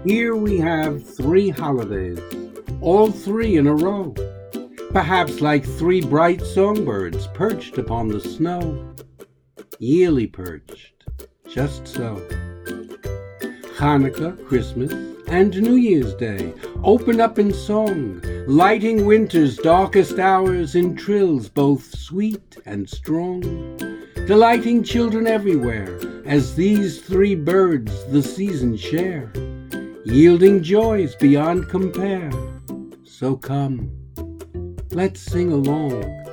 Here we have 3 holidays, all 3 in a row, perhaps like 3 bright songbirds perched upon the snow, yearly perched, just so. Hanukkah, Christmas, and New Year's Day open up in song, lighting winter's darkest hours in trills both sweet and strong, delighting children everywhere as these 3 birds the season share, yielding joys beyond compare. So come, let's sing along